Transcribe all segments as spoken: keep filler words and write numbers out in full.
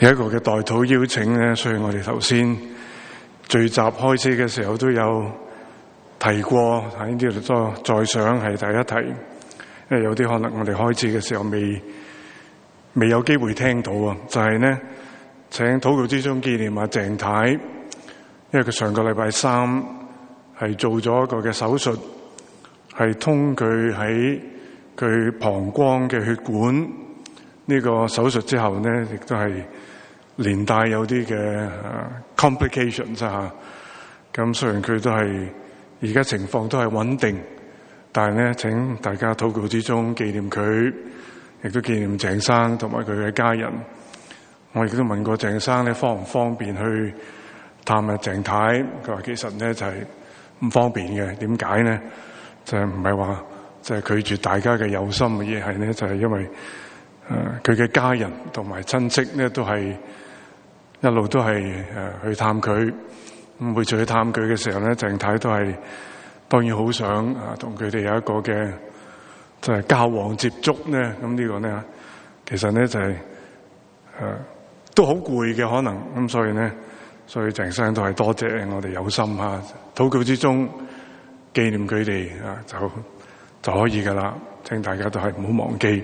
有一個嘅代禱邀請咧，所以我哋頭先聚集開始嘅時候都有提過，喺呢度再再想係第一提，因為有啲可能我哋開始嘅時候未未有機會聽到啊，就係呢，請禱告之中紀念阿鄭太，因為佢上個禮拜三係做咗一個嘅手術，係通佢喺佢膀胱嘅血管呢個手術之後呢，亦都係連帶有啲嘅 complications 啊。咁雖然佢都係而家情況都係穩定，但係呢，請大家禱告之中紀念佢，亦都紀念鄭生同埋佢嘅家人。我亦都問過鄭生呢，方唔方便去探下鄭太？佢話其實呢就係唔方便嘅。點解呢？就係唔係話就係拒絕大家嘅有心嘅嘢，係呢就係因為誒佢嘅家人同埋親戚呢都係一路都係誒去探佢。咁每次去探佢嘅時候咧，鄭太都係當然好想啊同佢哋有一個嘅就係交往接觸咧。咁呢個咧其實咧就係誒都好攰嘅可能。咁所以咧，所以鄭生都係多謝我哋有心吓，禱告之中紀念佢哋啊，就就可以噶啦。請大家都係唔好忘記。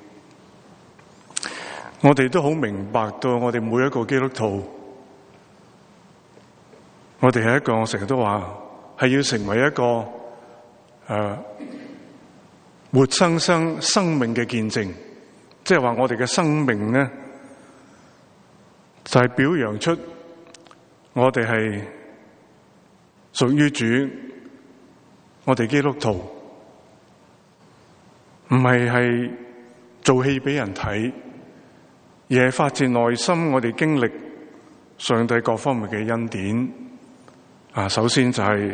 我哋都好明白到，我哋每一個基督徒，我哋係一個，我成日都話係要成為一個誒、呃、活生生生命嘅見證，即係話我哋嘅生命咧就係、是、表揚出我哋係屬於主，我哋基督徒唔係係做戲俾人睇，而係發自內心我哋經歷上帝各方面嘅恩典。啊，首先就係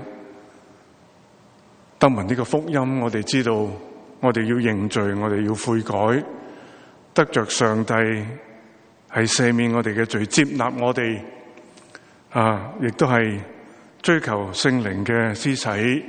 得聞呢個福音，我哋知道我哋要認罪，我哋要悔改，得着上帝係赦免我哋嘅罪，接納我哋，啊，亦都係追求聖靈嘅施洗。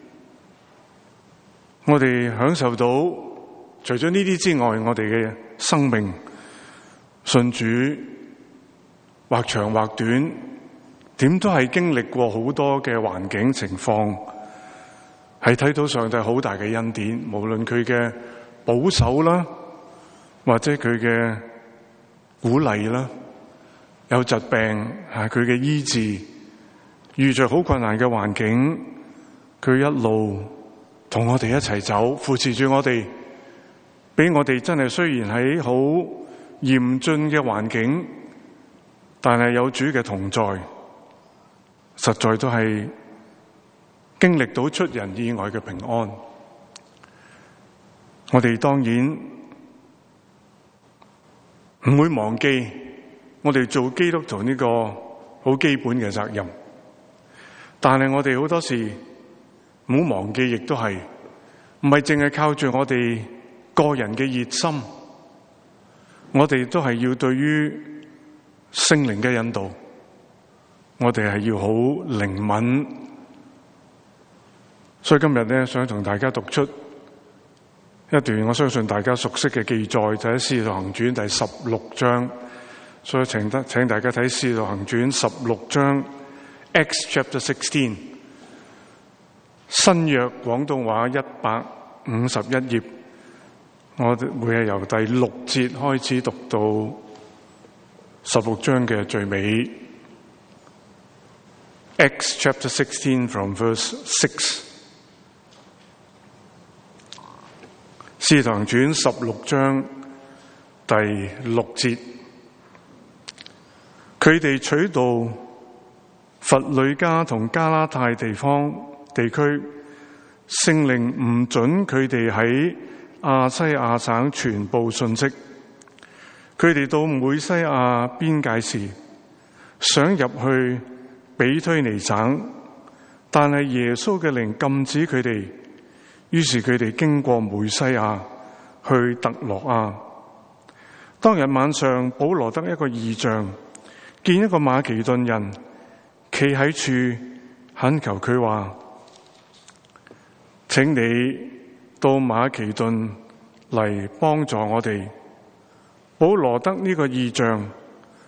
我哋享受到除咗呢啲之外，我哋嘅生命信主或長或短，點都係經歷過好多嘅環境情況，係睇到上帝好大嘅恩典，無論佢嘅保守啦，或者佢嘅鼓勵啦，有疾病係佢嘅醫治，遇着好困難嘅環境，佢一路同我哋一齊走，扶持住我哋，俾我哋真係雖然喺好嚴峻嘅環境，但係有主嘅同在，實在都係經歷到出人意外嘅平安。我哋當然唔會忘記我哋做基督徒呢個好基本嘅責任，但係我哋好多時唔好忘記，亦都係唔係淨係靠住我哋個人嘅熱心，我哋都係要對於聖靈嘅引導，我哋係要好靈敏。所以今日咧，想同大家讀出一段我相信大家熟悉嘅記載，就喺《使徒行傳》第十六章。所以請得請大家睇《使徒行傳》十六章 Acts Chapter Sixteen， 新約廣東話一百五十一頁，我哋會係由第六節開始讀到十六章嘅最尾。Acts Chapter Sixteen from verse six。使徒行傳十六章第六節，佢哋取道弗呂家同加拉太地方地區，聖靈唔准佢哋喺亞西亞省傳佈信息。佢哋到美西亞邊界時，想入去比推尼省，但係耶穌嘅靈禁止佢哋。於是佢哋經過梅西亞去特羅亞。當日晚上，保羅得一個異象，見一個馬其頓人企喺處，懇求佢話：請你到馬其頓嚟幫助我哋。保羅得呢個異象，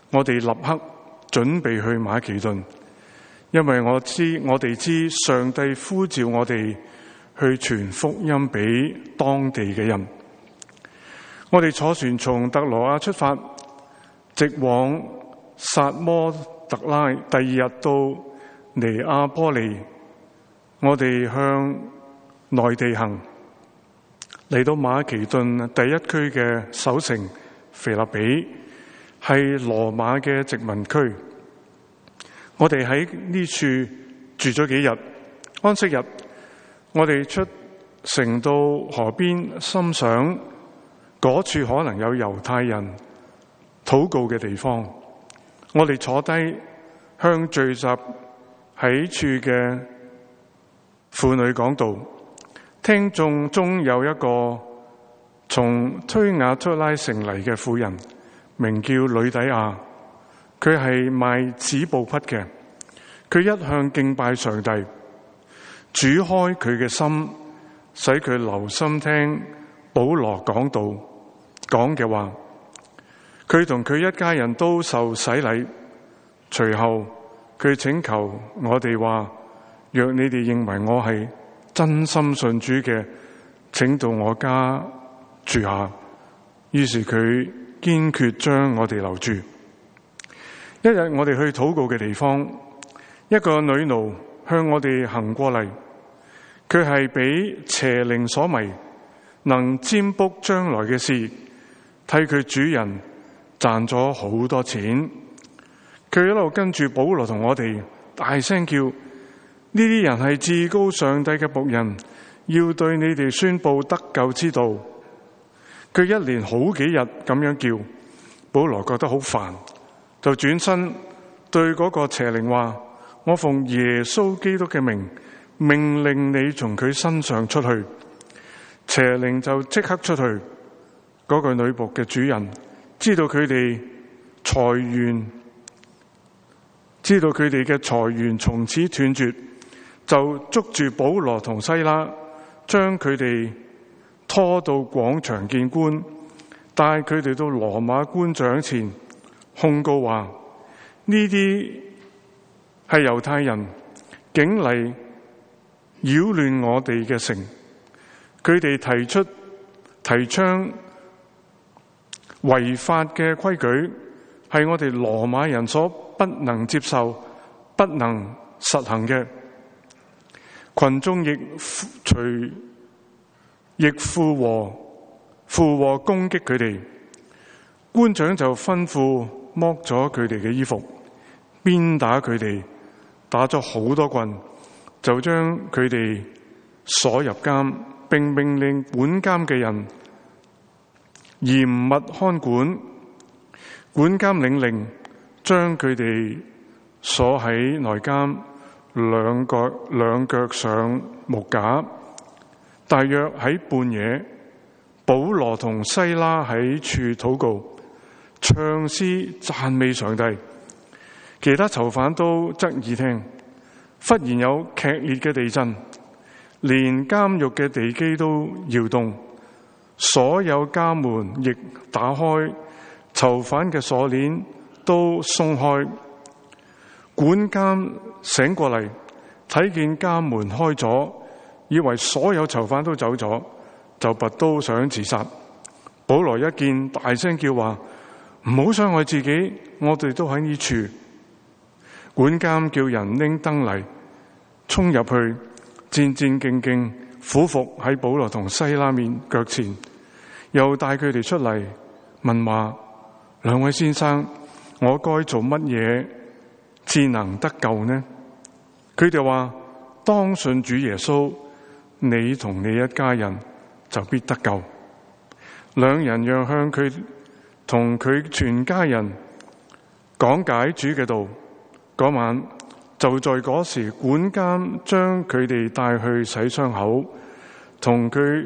我哋立刻準備去馬其頓，因為我知我哋知上帝呼召我哋去傳福音俾當地嘅人。我哋坐船從特羅亞出發，直往撒摩特拉，第二日到尼亞波利，我哋向內地行，嚟到馬其頓第一區嘅首城腓立比，係羅馬嘅殖民區。我哋喺呢處住咗幾日，安息日，我哋出城到河邊，心想嗰處可能有猶太人禱告嘅地方。我哋坐低向聚集喺處嘅婦女講道，聽眾中有一個從推雅推拉城嚟嘅婦人，名叫呂底亞，佢係賣紙布匹嘅。佢一向敬拜上帝，主開佢嘅心，使佢留心聽保羅講道講嘅話。佢同佢一家人都受洗禮，隨後佢請求我哋話：若你哋認為我係真心信主嘅，請到我家住下。於是佢堅決將我哋留住。一日我哋去禱告嘅地方，一個女奴向我哋行過嚟，佢係俾邪靈所迷，能占卜將來嘅事，替佢主人賺咗好多錢。佢一路跟住保羅同我哋大聲叫：呢啲人係至高上帝嘅僕人，要對你哋宣布得救之道。佢一連好幾日咁樣叫，保羅覺得好煩，就轉身對嗰個邪靈話：我奉耶穌基督嘅名，命令你從佢身上出去。邪靈就即刻出去。嗰個女僕嘅主人知道佢哋財源，知道佢哋嘅財源從此斷絕，就捉住保羅同西拉，將佢哋拖到廣場見官，帶佢哋到羅馬官長前控告話：呢啲係猶太人，竟嚟擾亂我哋嘅城。佢哋提出提倡違法嘅規矩，係我哋羅馬人所不能接受、不能實行嘅。群眾亦隨亦附和附和攻擊佢哋。官長就吩咐剝咗佢哋嘅衣服，鞭打佢哋，打咗好多棍，就將佢哋鎖入監，並命令管監嘅人嚴密看管。管監領令將佢哋鎖喺內監，兩腳兩腳上木架。大約喺半夜，保羅同西拉喺處禱告，唱詩讚美上帝。其他囚犯都側耳聽。忽然有劇烈嘅地震，連監獄嘅地基都搖動，所有家門亦打開，囚犯嘅鎖鏈都鬆開。管監醒過嚟，睇見家門開咗，以為所有囚犯都走咗，就拔刀想自殺。保羅一見，大聲叫話：唔好傷害自己，我哋都喺呢處。管監叫人拎燈嚟，衝入去，戰戰兢兢俯伏喺保羅同西拉面腳前，又帶佢哋出嚟問話：兩位先生，我該做乜嘢至能得救呢？佢哋話：當信主耶穌，你同你一家人就必得救。兩人讓向佢同佢全家人講解主嘅道。嗰晚就在嗰時，管監將佢哋帶去洗傷口，同佢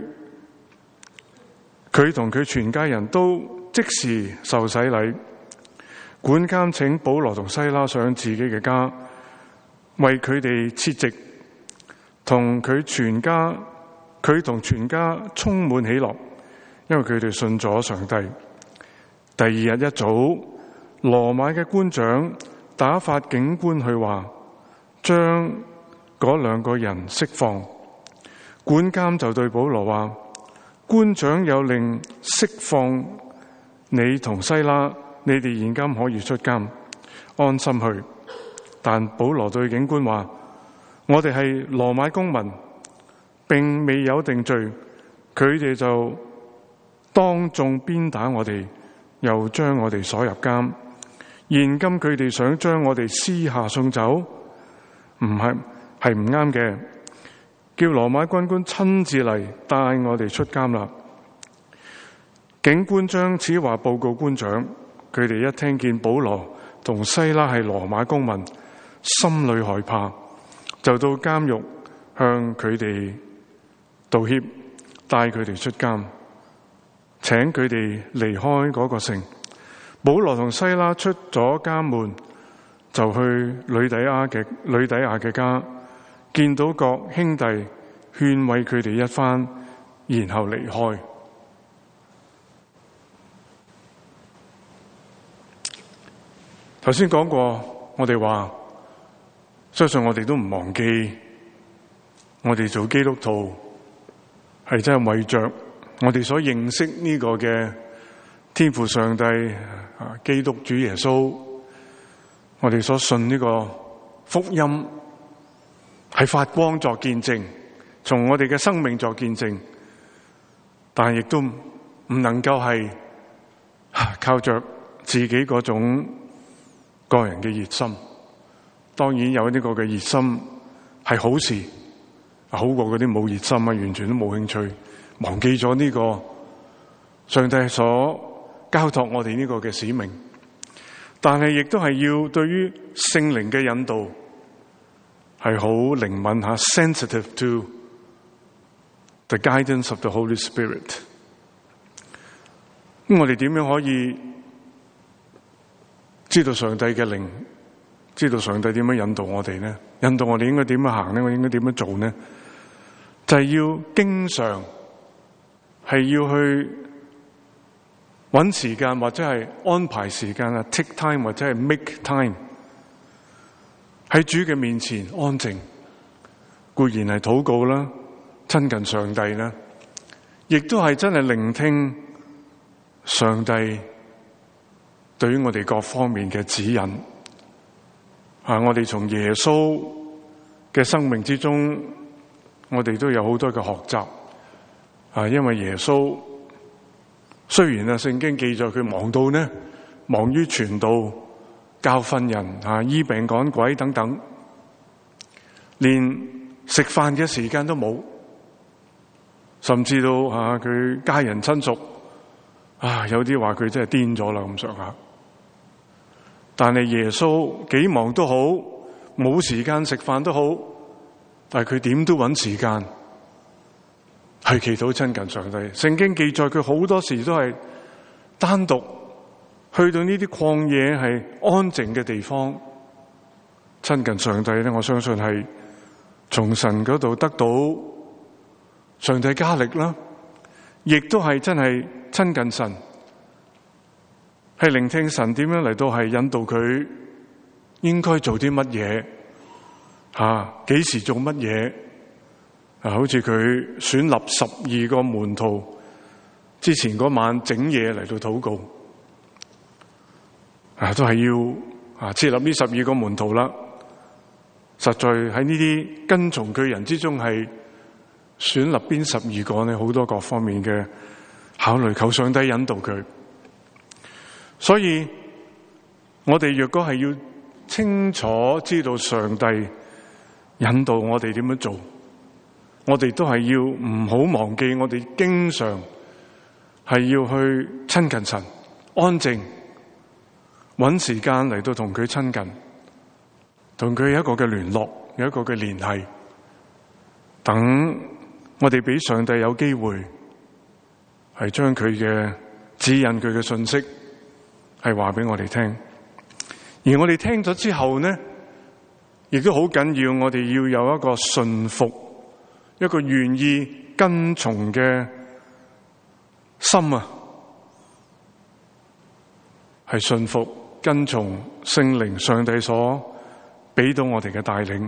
佢同佢全家人都即時受洗禮。管監請保羅同西拉上自己嘅家，為佢哋設席，同佢全家佢同全家充滿喜樂，因為佢哋信咗上帝。第二日一早， 羅馬嘅官長打發警官去話，將嗰兩個人釋放。管監就對保羅話，官長有令釋放你同西拉，你哋現今可以出監，安心去。但保羅對警官話，我哋係羅馬公民，並未有定罪，佢哋就當眾鞭打我哋，又將我哋鎖入監。現今佢哋想將我哋私下送走，唔係係唔啱嘅。叫羅馬軍官親自嚟帶我哋出監啦。警官將此話報告官長，佢哋一聽見保羅同西拉係羅馬公民，心裏害怕，就到監獄向佢哋道歉，帶佢哋出監，請佢哋離開嗰個城。保羅同西拉出咗監門，就去呂底亞嘅呂底亞嘅家，見到各兄弟，勸慰佢哋一番，然後離開。頭先講過，我哋話相信我哋都唔忘記，我哋做基督徒係真係為着我哋所認識呢個嘅天父上帝啊，基督主耶穌，我哋所信呢個福音係發光作見證，從我哋嘅生命作見證，但係亦都唔能夠係靠着自己嗰種個人嘅熱心。當然有呢個嘅熱心係好事，好過嗰啲冇熱心啊，完全都冇興趣，忘記咗呢個上帝所交託我哋呢個嘅使命。但係亦都係要對於聖靈嘅引導係好靈敏吓 sensitive to the guidance of the Holy Spirit。咁我哋點樣可以知道上帝嘅靈，知道上帝點樣引導我哋呢？引導我哋應該點樣行呢？我應該點樣做呢？就係要經常係要去搵時間，或者係安排時間啊 take time 或者係 make time 喺主嘅面前安靜，固然係禱告啦，親近上帝啦，亦都係真係聆聽上帝對於我哋各方面嘅指引。啊，我哋從耶穌嘅生命之中，我哋都有好多嘅學習。啊，因為耶穌雖然啊聖經記載佢忙到呢，忙於傳道、教訓人、啊醫病趕鬼等等，連食飯嘅時間都冇，甚至到啊佢家人親屬啊有啲話佢真係癲咗啦咁上下。但係耶穌幾忙都好，冇時間食飯都好，但係佢點都揾時間去祈禱親近上帝。聖經記載佢好多時都係單獨去到呢啲曠野係安靜嘅地方親近上帝咧。我相信係從神嗰度得到上帝加力啦，亦都係真係親近神，係聆聽神點樣嚟到係引導佢應該做啲乜嘢，吓幾時做乜嘢啊？好似佢選立十二個門徒之前嗰晚整夜嚟到禱告啊，都係要啊設立呢十二個門徒啦。實在喺呢啲跟從佢人之中係選立邊十二個呢？好多各方面嘅考慮，求上帝引導佢。所以我哋若果係要清楚知道上帝引導我哋點樣做，我哋都係要唔好忘記，我哋經常係要去親近神，安靜搵時間嚟到同佢親近，同佢有一個嘅聯絡，有一個嘅聯繫，等我哋俾上帝有機會係將佢嘅指引，佢嘅信息係話俾我哋聽。而我哋聽咗之後呢，亦都好緊要，我哋要有一個順服，一個願意跟從嘅心啊，係順服跟從聖靈上帝所俾到我哋嘅帶領。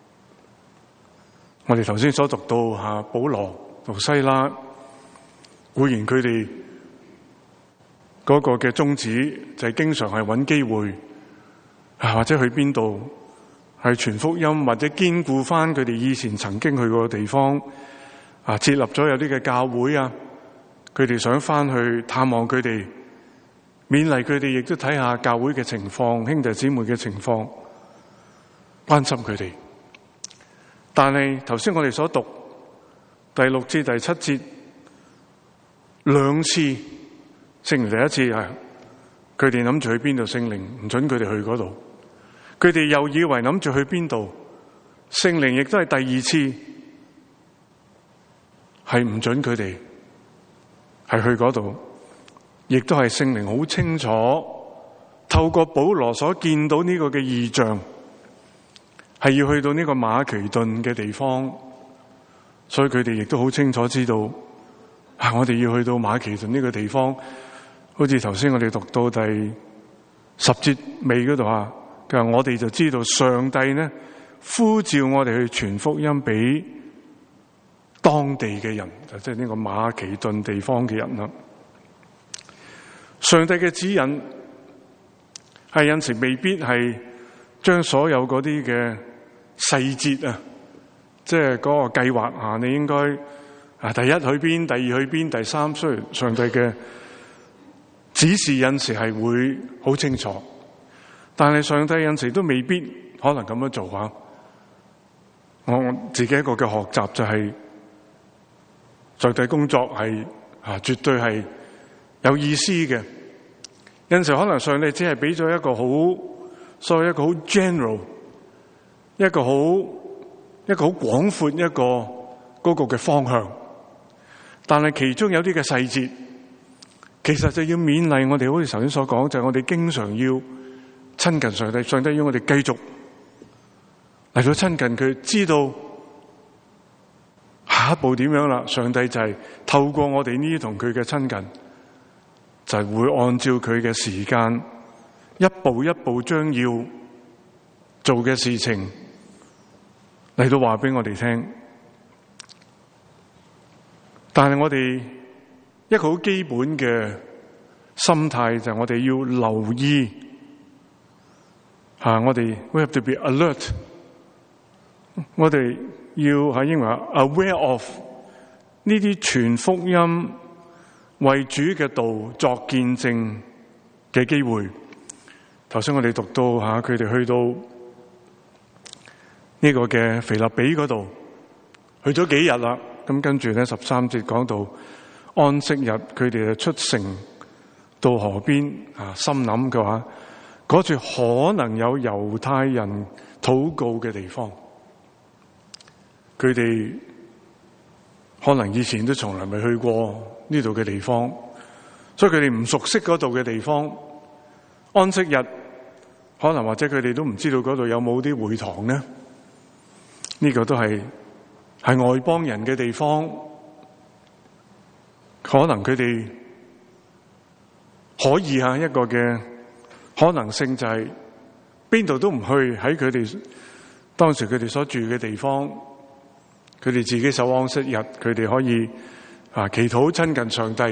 我哋頭先所讀到吓保羅同西拉，固然佢哋嗰個嘅宗旨就係經常係揾機會啊，或者去邊度係傳福音，或者堅固翻佢哋以前曾經去過嘅地方啊，設立咗有啲嘅教會啊，佢哋想翻去探望佢哋，勉勵佢哋，亦都睇下教會嘅情況，兄弟姊妹嘅情況，關心佢哋。但係頭先我哋所讀第六節第七節兩次，聖靈第一次係佢哋諗住去邊度，聖靈唔准佢哋去嗰度。佢哋又以為諗住去邊度，聖靈亦都係第二次係唔准佢哋係去嗰度，亦都係聖靈好清楚透過保羅所見到呢個嘅異象，係要去到呢個馬其頓嘅地方，所以佢哋亦都好清楚知道啊，我哋要去到馬其頓呢個地方。好似頭先我哋讀到第十節尾嗰度啊，佢話我哋就知道上帝呢呼召我哋去傳福音俾當地嘅人，就即係呢個馬其頓地方嘅人啦。上帝嘅指引係有時未必係將所有嗰啲嘅細節啊，即係嗰個計劃啊，你應該啊第一去邊，第二去邊，第三，雖然上帝嘅指示有時係會好清楚，但係上帝有時都未必可能咁樣做啊。我自己一個嘅學習就係上帝工作係啊絕對係有意思嘅。有陣時可能上帝只係俾咗一個好，所謂一個好 general， 一個好一個好廣闊一個嗰個嘅方向，但係其中有啲嘅細節，其實就要勉勵我哋，好似頭先所講，就係我哋經常要親近上帝，上帝要我哋繼續嚟到親近佢，知道下一步點樣啦。上帝就係透過我哋呢啲同佢嘅親近，就係會按照佢嘅時間，一步一步將要做嘅事情嚟到話俾我哋聽。但係我哋一個好基本嘅心態就係我哋要留意，吓我哋 we have to be alert， 我哋要喺英文 aware of 呢啲傳福音為主嘅道作見證嘅機會。頭先我哋讀到吓佢哋去到呢個嘅腓立比嗰度，去咗幾日啦。咁跟住咧十三節講到安息日，佢哋就出城到河邊啊，心諗嘅話，嗰處可能有猶太人禱告嘅地方，佢哋可能以前都從來未去過呢度嘅地方，所以佢哋唔熟悉嗰度嘅地方。安息日可能或者佢哋都唔知道嗰度有冇啲會堂呢？呢個都係係外邦人嘅地方，可能佢哋可以吓一個嘅可能性就係邊度都唔去，喺佢哋當時佢哋所住嘅地方，佢哋自己守安息日，佢哋可以啊祈禱親近上帝。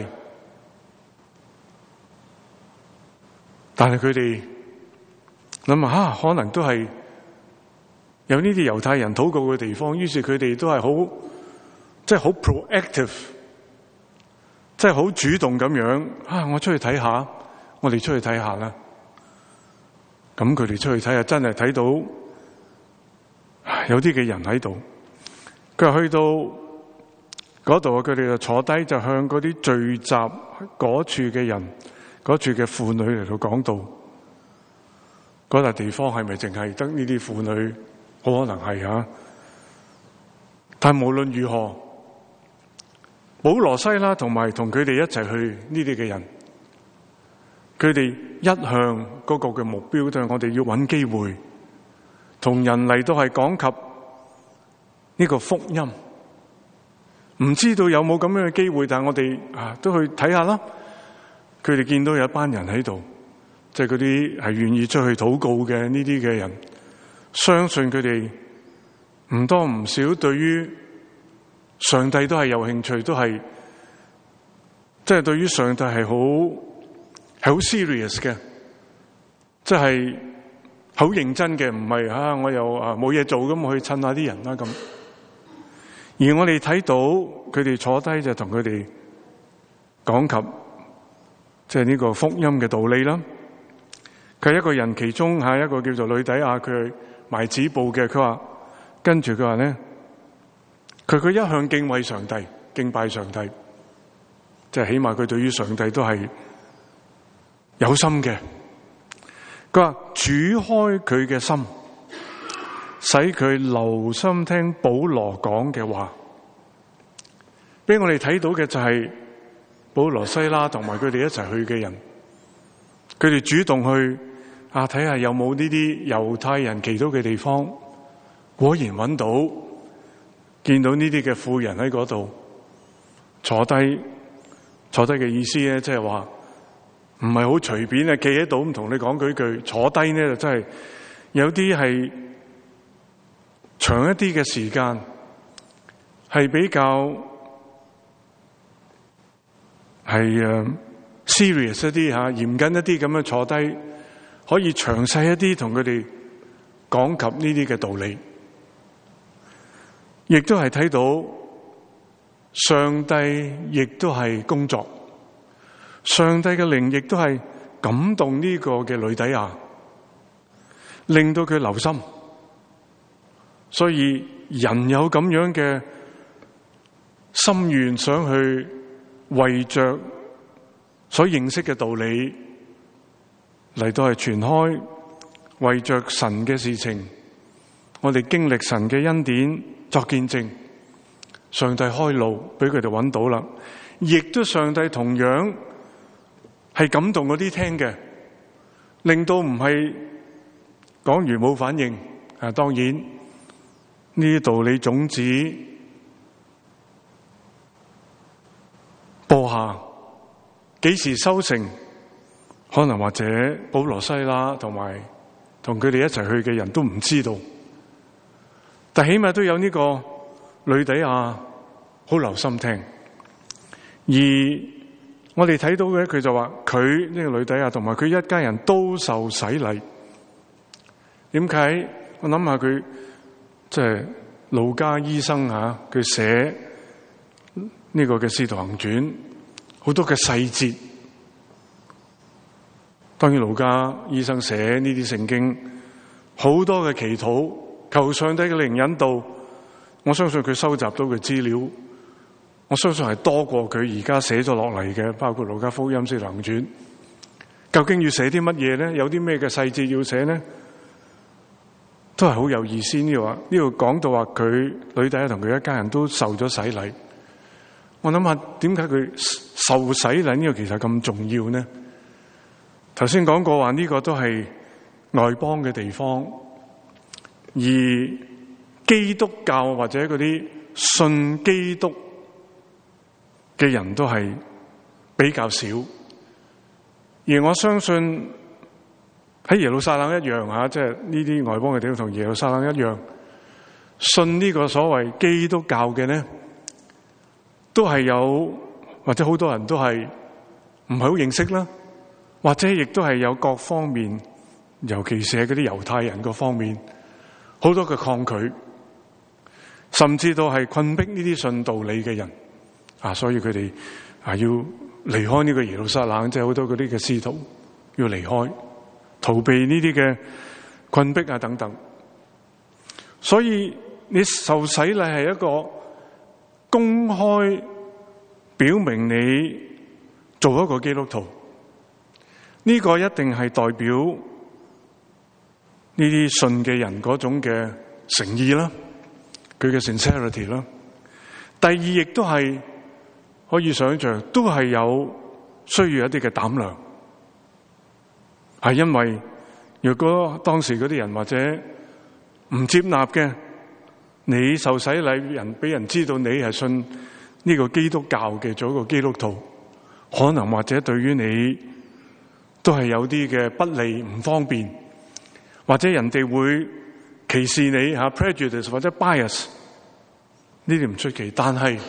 但係佢哋諗下，可能都係有呢啲猶太人禱告嘅地方，於是佢哋都係好，即係好 proactive， 即係好主動咁樣啊！我出去睇下，我哋出去睇下啦。咁佢哋出去睇下，真係睇到有啲嘅人喺度。佢話去到嗰度，佢哋就坐低，就向嗰啲聚集嗰處嘅人，嗰處嘅婦女嚟到講道。嗰笪地方係咪淨係得呢啲婦女？好可能係啊。但無論如何，保羅西拉同埋同佢哋一齊去呢啲嘅人，佢哋一向嗰個嘅目標都係我哋要揾機會同人嚟到係講及呢個福音。唔知道有冇咁樣嘅機會，但係我哋啊都去睇下啦。佢哋見到有一班人喺度， 即係嗰啲係願意出去禱告嘅呢啲嘅人，相信佢哋唔多唔少對於上帝都係有興趣，都係即係對於上帝係好係好 serious 嘅，即係好認真嘅，唔係啊我又啊冇嘢做咁去襯下啲人啦咁。而我哋睇到佢哋坐低就同佢哋講及即係呢個福音嘅道理啦。佢係一個人其中吓一個叫做呂底亞，佢賣紙布嘅，佢話跟住佢話咧，佢佢一向敬畏上帝，敬拜上帝，即係起碼佢對於上帝都係有心嘅。佢話主開佢嘅心，使佢留心聽保羅講嘅話。俾我哋睇到嘅就係保羅、西拉同埋佢哋一齊去嘅人，佢哋主動去啊睇下有冇呢啲猶太人祈禱嘅地方，果然揾到，見到呢啲嘅婦人喺嗰度坐低，坐低嘅意思咧，即係話唔係好隨便啊，企喺度咁同你講幾句，坐低呢就真係有啲係長一啲嘅時間，係比較係誒 serious 一啲吓，嚴謹一啲咁樣坐低，可以詳細一啲同佢哋講及呢啲嘅道理，亦都係睇到上帝亦都係工作，上帝嘅靈亦都係感動呢個嘅呂底亞，令到佢留心。所以人有咁樣嘅心願，想去為着所認識嘅道理嚟到去傳開，為着神嘅事情，我哋經歷神嘅恩典作見證，上帝開路俾佢哋揾到啦，亦都上帝同樣係感動嗰啲聽嘅，令到唔係講完冇反應。啊，當然呢啲道理種子播下，幾時收成，可能或者保羅、西拉同埋同佢哋一齊去嘅人都唔知道，但起碼都有呢個呂底亞好留心聽。而我哋睇到嘅，佢就話佢呢個呂底亞同埋佢一家人都受洗禮。點解？我諗下佢即係路加醫生吓，佢寫呢個嘅《使徒行傳》好多嘅細節。當然路加醫生寫呢啲聖經，好多嘅祈禱，求上帝嘅靈引導。我相信佢收集到嘅資料，我相信係多過佢而家寫咗落嚟嘅，包括路加福音、《使徒行傳》。究竟要寫啲乜嘢咧？有啲咩嘅細節要寫咧？都係好有意思。呢度話呢度講到話佢呂底亞同佢一家人都受咗洗禮。我諗下點解佢受洗禮呢個其實咁重要呢？頭先講過話呢個都係外邦嘅地方，而基督教或者嗰啲信基督嘅人都係比較少。而我相信喺耶路撒冷一樣吓，即係呢啲外邦嘅地方同耶路撒冷一樣，信呢個所謂基督教嘅咧，都係有或者好多人都係唔係好認識啦，或者亦都係有各方面，尤其是係嗰啲猶太人嗰方面，好多嘅抗拒，甚至到係困迫呢啲信道理嘅人啊，所以佢哋啊要離開呢個耶路撒冷，即係好多嗰啲嘅使徒要離開，逃避呢啲嘅困迫啊等等。所以你受洗禮係一個公開表明你做一個基督徒，呢個一定係代表呢啲信嘅人嗰種嘅誠意啦，佢嘅 sincerity 啦。第二亦都係可以想象，都係有需要一啲嘅膽量，係因為如果當時嗰啲人或者唔接納嘅，你受洗禮人俾人知道你係信呢個基督教嘅，做一個基督徒，可能或者對於你都係有啲嘅不利唔方便，或者人哋會歧視你吓 prejudice 或者 bias， 呢啲唔出奇。但係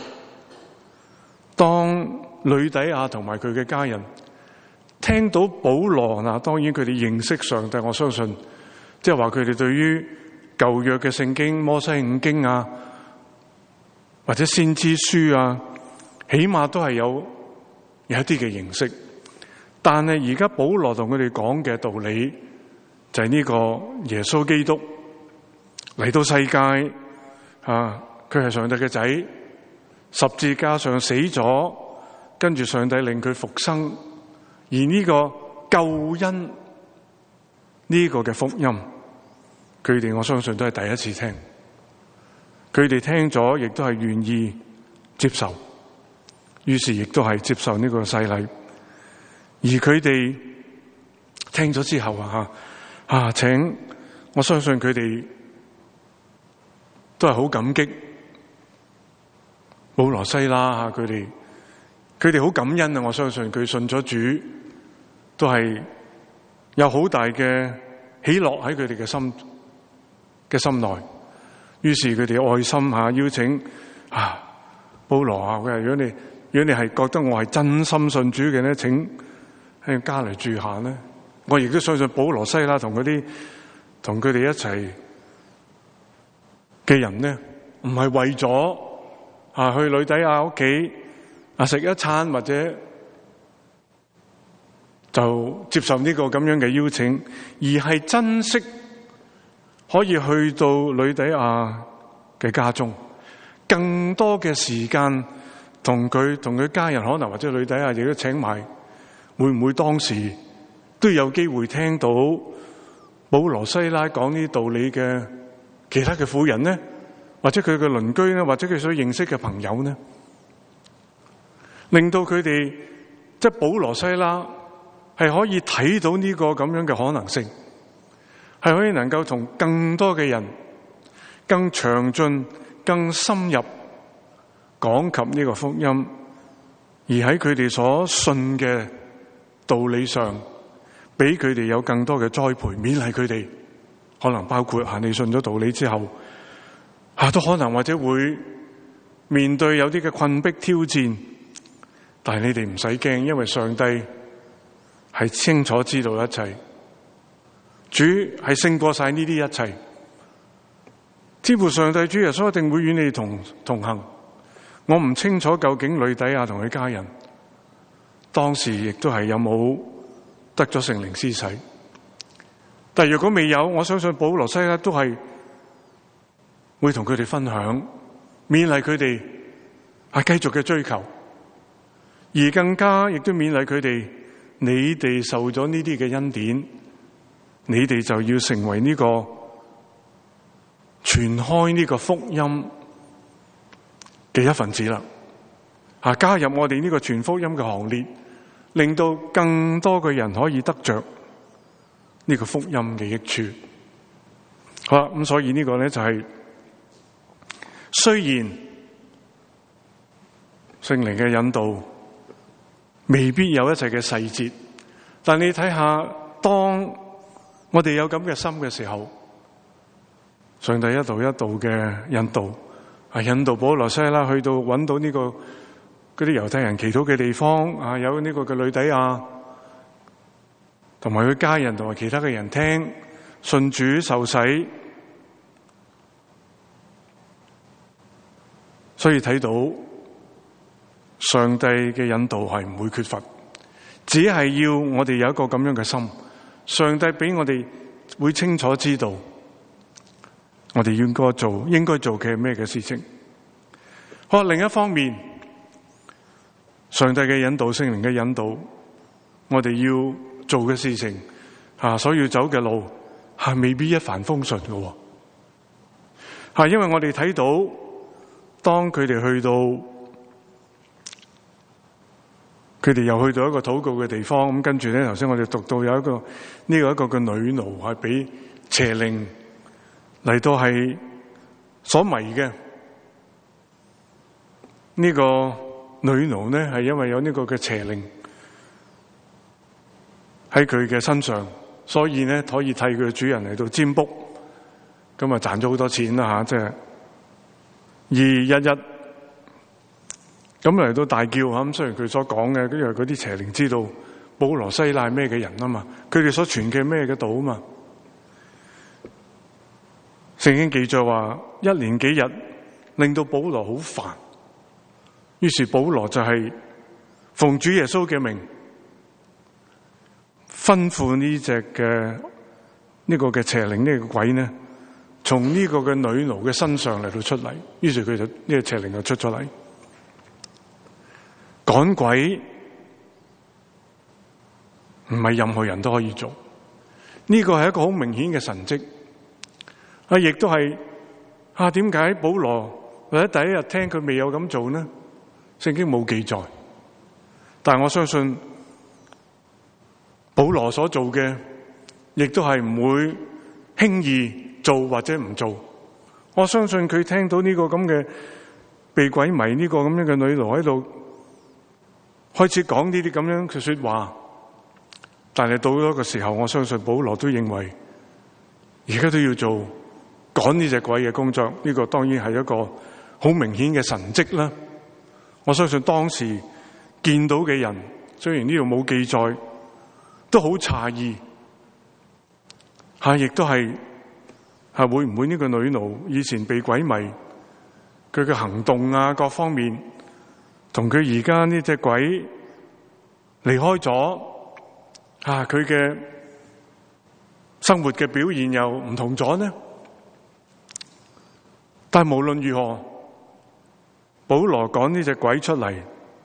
當呂底亞同埋佢嘅家人聽到保羅嗱，當然佢哋認識上帝，我相信即係話佢哋對於舊約嘅聖經摩西五經啊，或者先知書啊，起碼都係有有一啲嘅認識。但係而家保羅同佢哋講嘅道理就係呢個耶穌基督嚟到世界啊，佢係上帝嘅仔，十字架上死咗，跟住上帝令佢復生，而呢個救恩呢個嘅福音，佢哋我相信都係第一次聽，佢哋聽咗亦都係願意接受，於是亦都係接受呢個洗禮。而佢哋聽咗之後啊，啊，請我相信佢哋都係好感激保羅西拉啊，佢哋佢哋好感恩啊！我相信佢信咗主，都係有好大嘅喜樂喺佢哋嘅心嘅心內。於是佢哋愛心下邀請啊，保羅啊，佢話如果你如果你係覺得我係真心信主嘅咧，請喺家嚟住下咧。我亦都相信保羅西拉同嗰啲同佢哋一齊嘅人咧，唔係為咗啊去呂底亞屋企啊食一餐或者就接受呢個咁樣嘅邀請，而係珍惜可以去到呂底亞嘅家中，更多嘅時間同佢同佢家人，可能或者呂底亞亦都請埋，會唔會當時都有機會聽到保羅西拉講呢啲道理嘅其他嘅婦人呢？或者佢嘅鄰居呢？或者佢所認識嘅朋友呢？令到佢哋即係保羅西拉係可以睇到呢個咁樣嘅可能性，係可以能夠同更多嘅人更詳盡、更深入講及呢個福音，而喺佢哋所信嘅道理上，俾佢哋有更多嘅栽培勉勵佢哋。可能包括吓你信咗道理之後啊，都可能或者會面對有啲嘅困迫挑戰，但係你哋唔使驚，因為上帝係清楚知道一切，主係勝過晒呢啲一切，似乎上帝主耶穌一定會與你同同行。我唔清楚究竟呂底亞同佢家人當時亦都係有冇得咗聖靈施洗，但係如果未有，我相信保羅西拉都係會同佢哋分享，勉勵佢哋係繼續嘅追求，而更加亦都勉勵佢哋，你哋受咗呢啲嘅恩典，你哋就要成為呢個傳開呢個福音嘅一份子啦，啊，加入我哋呢個傳福音嘅行列，令到更多嘅人可以得着呢個福音嘅益處。好啦，咁所以呢個咧就係雖然聖靈嘅引導未必有一切嘅細節，但你睇下，當我哋有咁嘅心嘅時候，上帝一道一道嘅引導，係引導保羅西拉去到揾到呢個嗰啲猶太人祈禱嘅地方，啊，有呢個嘅呂底亞同埋佢家人同埋其他嘅人聽信主受洗，所以睇到上帝嘅引導係唔會缺乏，只係要我哋有一個咁樣嘅心，上帝俾我哋會清楚知道我哋應該做應該做嘅係咩嘅事情。好，另一方面，上帝嘅引導、聖靈嘅引導，我哋要做嘅事情啊，所要走嘅路係未必一帆風順嘅，係因為我哋睇到當佢哋去到佢哋又去到一個禱告嘅地方，咁跟住咧，頭先我哋讀到有一個呢、這個一個嘅女奴係俾邪靈嚟到係所迷嘅。呢、這個女奴咧係因為有呢個嘅邪靈喺佢嘅身上，所以咧可以替佢嘅主人嚟到占卜，咁啊賺咗好多錢啦吓，即係二一一，咁嚟到大叫吓。咁雖然佢所講嘅，因為嗰啲邪靈知道保羅西拉係咩嘅人啊嘛，佢哋所傳嘅咩嘅道啊嘛。聖經記載話，一連幾日令到保羅好煩，於是保羅就係奉主耶穌嘅名，吩咐呢隻嘅呢個嘅邪靈呢個鬼呢，從呢個嘅女奴嘅身上嚟到出嚟。於是佢就呢個邪靈就出咗嚟，趕鬼唔係任何人都可以做，呢個係一個好明顯嘅神蹟。啊，亦都係啊，點解保羅或者第一日聽佢未有咁做呢？聖經冇記載，但係我相信保羅所做嘅，亦都係唔會輕易做或者唔做。我相信佢聽到呢個咁嘅被鬼迷呢個咁樣嘅女奴喺度開始講呢啲咁樣嘅說話，但係到咗個時候，我相信保羅都認為而家都要做趕呢隻鬼嘅工作，呢個當然係一個好明顯嘅神蹟啦。我相信當時見到嘅人，雖然呢度冇記載，都好詫異，吓亦都係係會唔會呢個女奴以前被鬼迷，佢嘅行動啊各方面，同佢而家呢隻鬼離開咗，啊佢嘅生活嘅表現又唔同咗呢？但係無論如何，保羅趕呢隻鬼出嚟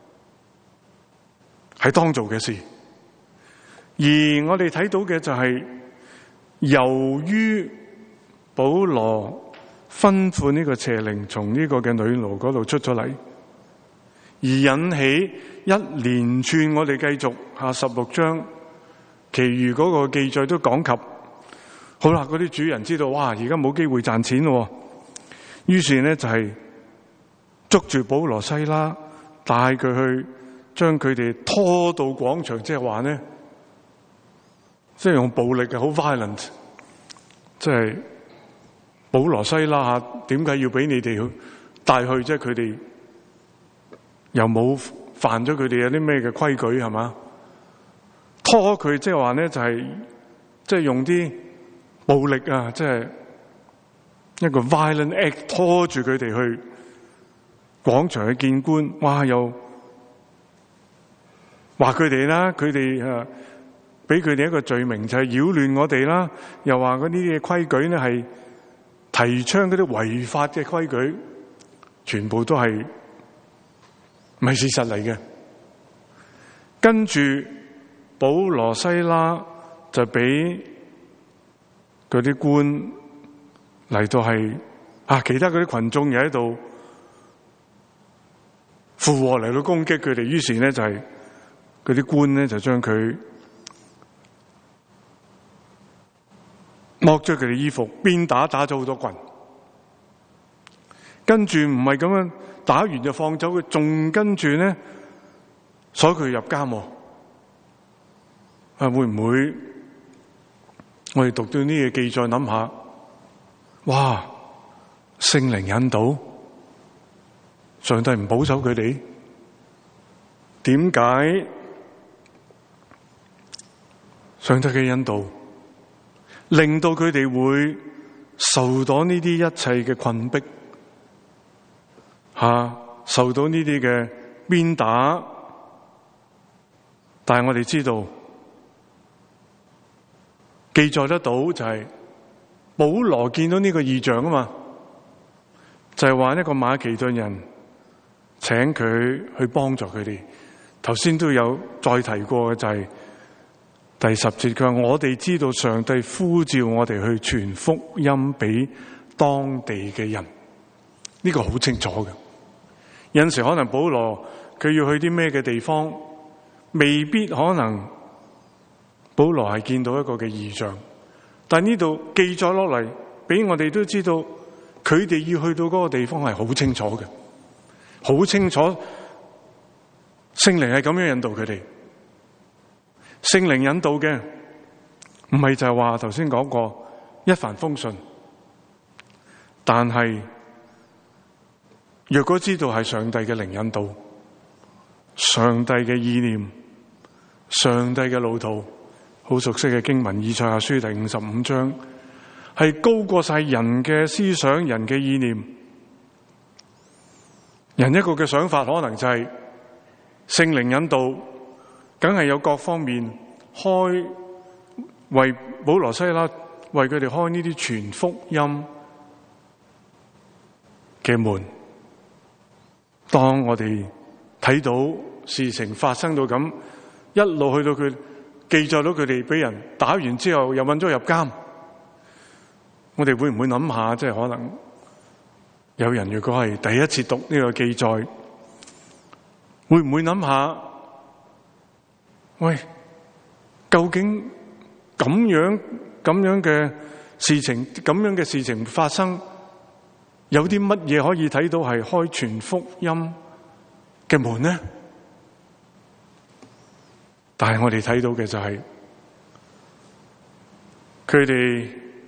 係當做嘅事，而我哋睇到嘅就係，由於保羅吩咐呢個邪靈從呢個嘅女奴嗰度出咗嚟，而引起一連串我哋繼續下十六章，其餘嗰個記載都講及，好啦，嗰啲主人知道，哇，而家冇機會賺錢咯。於是呢，就係捉住保羅西拉，帶佢去將佢哋拖到廣場，即係話呢，即係用暴力嘅，好 violent， 即係保羅西拉吓，點解要俾你哋帶去？即係佢哋又冇犯咗佢哋有啲咩嘅規矩係嘛？拖佢即係話呢，就係即係用啲暴力啊，即係一個 violent act， 拖住佢哋去廣場去見官。哇！又話佢哋啦，佢哋啊俾佢哋一個罪名就係擾亂我哋啦，又話嗰啲嘅規矩呢係提倡嗰啲違法嘅規矩，全部都係唔係事實嚟嘅。跟住保羅西拉就俾嗰啲官嚟到係啊，其他嗰啲群眾又喺度附和嚟到攻擊佢哋，於是呢，就係嗰啲官呢，就將佢剝咗佢哋衣服，鞭打打咗好多棍，跟住唔係咁樣打完就放走佢，仲跟住呢鎖佢入監喎。啊，會唔會我哋讀到呢個記載諗下？哇！聖靈引導，上帝唔保守佢哋，點解上帝嘅引導令到佢哋會受到呢啲一切嘅困迫，吓、啊、受到呢啲嘅鞭打？但係我哋知道記載得到就係、是。保羅見到呢個異象啊嘛，就係話一個馬其頓人請佢去幫助佢哋。頭先都有再提過嘅就係第十節，佢話我哋知道上帝呼召我哋去傳福音俾當地嘅人，呢個好清楚嘅。有陣時可能保羅佢要去啲咩嘅地方，未必可能保羅係見到一個嘅異象。但呢度記載落嚟，俾我哋都知道，佢哋要去到嗰個地方係好清楚嘅，好清楚聖靈係咁樣引導佢哋。 聖靈引導嘅，唔係就係話頭先講過一帆風順，但係若果知道係上帝嘅靈引導，上帝嘅意念，上帝嘅路途，好熟悉嘅經文以賽亞書第五十五章，係高過晒人嘅思想，人嘅意念。人一個嘅想法可能就係聖靈引導，梗係有各方面開，為保羅西拉為佢哋開呢啲傳福音嘅門。當我哋睇到事情發生到咁，一路去到佢記載到佢哋俾人打完之後又搵咗入監，我哋會唔會諗下，即係可能有人如果係第一次讀呢個記載，會唔會諗下，喂，究竟咁樣咁樣嘅事情，咁樣嘅事情發生，有啲乜嘢可以睇到係開傳福音嘅門呢？但係我哋睇到嘅就係佢哋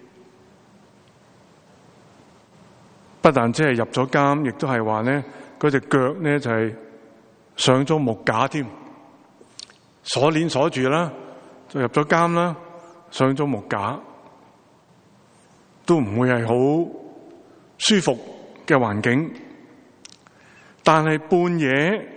不但只係入咗監，亦都係話咧，嗰隻腳咧就係上咗木架添，鎖鏈鎖住啦，就入咗監啦，上咗木架，都唔會係好舒服嘅環境。但係半夜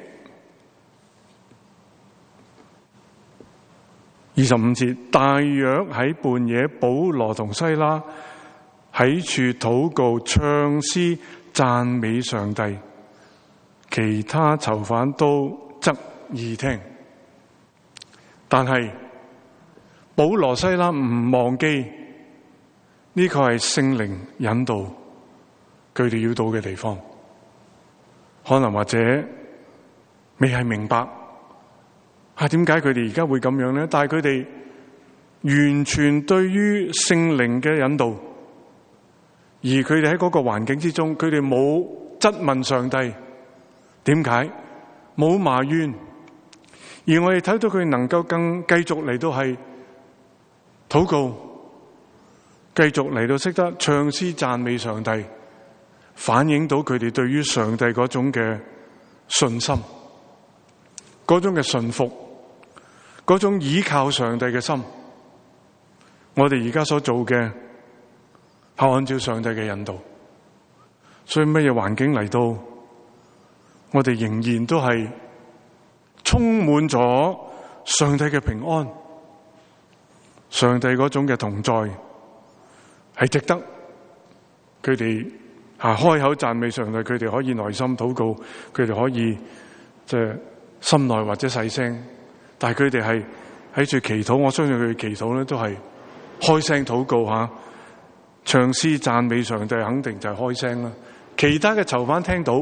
二十五節，大約喺半夜，保羅同西拉喺處禱告、唱詩、讚美上帝，其他囚犯都側耳聽。但係保羅西拉唔忘記呢個係聖靈引導佢哋要到嘅地方，可能或者未係明白啊，點解佢哋而家會咁樣咧？但係佢哋完全對於聖靈嘅引導，而佢哋喺嗰個環境之中，佢哋冇質問上帝點解，冇埋怨，而我哋睇到佢能夠更繼續嚟到係禱告，繼續嚟到識得唱詩讚美上帝，反映到佢哋對於上帝嗰種嘅信心，嗰種嘅信服，嗰種倚靠上帝嘅心。我哋而家所做嘅係按照上帝嘅引導，所以乜嘢環境嚟到，我哋仍然都係充滿咗上帝嘅平安，上帝嗰種嘅同在係值得佢哋啊開口讚美上帝，佢哋可以內心禱告，佢哋可以即係心內或者細聲，但係佢哋係喺住祈禱。我相信佢哋祈禱咧都係開聲禱告吓，唱詩讚美上帝，肯定就係開聲啦。其他嘅囚犯聽到，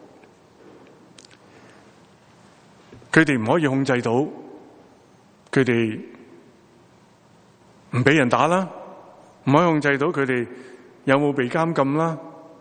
佢哋唔可以控制到，佢哋唔俾人打啦，唔可以控制到佢哋有冇被監禁啦。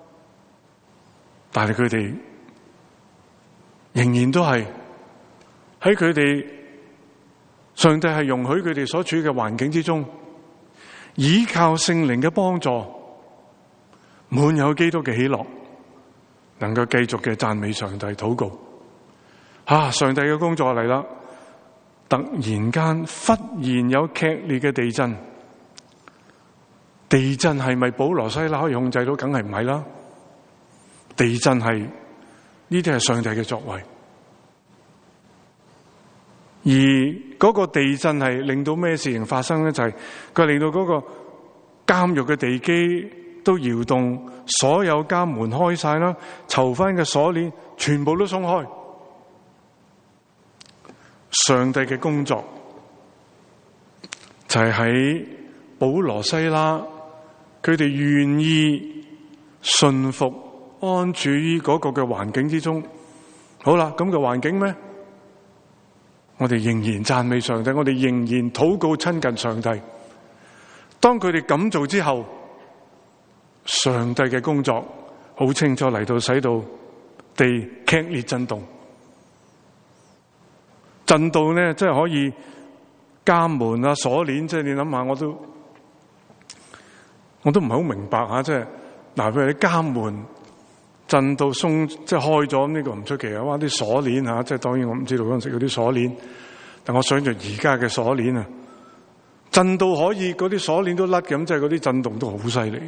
但係佢哋仍然都係喺佢哋上帝係容許佢哋所處嘅環境之中，依靠聖靈嘅幫助，滿有基督嘅喜樂，能夠繼續嘅讚美上帝禱告。啊！上帝嘅工作嚟啦！突然間忽然有劇烈嘅地震，地震係咪保羅西拉可以控制到？梗係唔係啦！地震係呢啲係上帝嘅作為，而嗰個地震係令到咩事情發生咧？就係佢令到嗰個監獄嘅地基都搖動，所有監門開晒啦，囚犯嘅鎖鏈全部都鬆開。上帝嘅工作就係喺保羅西拉佢哋願意順服安處於嗰個嘅環境之中。好啦，咁嘅環境咩？我哋仍然讚美上帝，我哋仍然禱告親近上帝。當佢哋咁做之後，上帝嘅工作好清楚嚟到，使到地劇烈震動。震到咧，真係可以監門啊、鎖鏈，即係你諗下，我都我都唔係好明白吓，即係嗱，譬如啲監門震到鬆，即係開咗，呢個唔出奇啊！哇，啲鎖鏈吓，即係當然我唔知道嗰陣時嗰啲鎖鏈，但我想象而家嘅鎖鏈啊，震到可以嗰啲鎖鏈都甩咁，即係嗰啲震動都好犀利。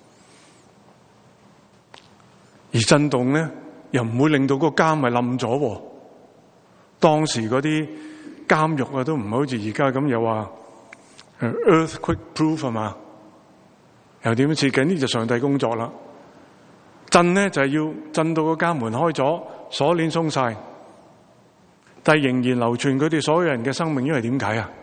而震動咧，又唔會令到個監咪冧咗。當時嗰啲監獄啊，都唔係好似而家咁，又話 earthquake proof 係嘛？又點樣設計？呢就上帝工作啦。震咧就係要震到個監門開咗，鎖鏈鬆晒，但係仍然流傳佢哋所有人嘅生命，因為點解啊？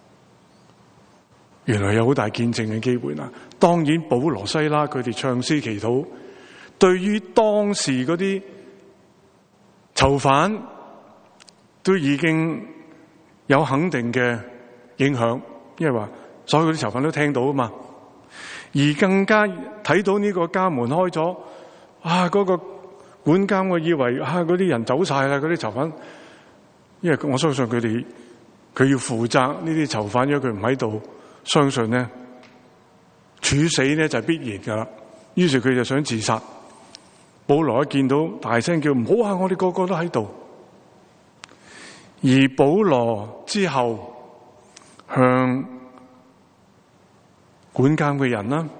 原來有好大見證嘅機會啦。當然保羅西拉佢哋唱詩祈禱，對於當時嗰啲囚犯都已經有肯定嘅影響，因為話所有嗰啲囚犯都聽到啊嘛。而更加睇到呢個監門開咗，啊嗰個管監我以為啊嗰啲人走晒啦，嗰啲囚犯，因為我相信佢哋佢要負責呢啲囚犯，如果佢唔喺度，相信咧處死咧就係必然噶啦。於是佢就想自殺。保羅一見到大聲叫唔好啊！我哋個個都喺度。而保羅之後向管監嘅人啦，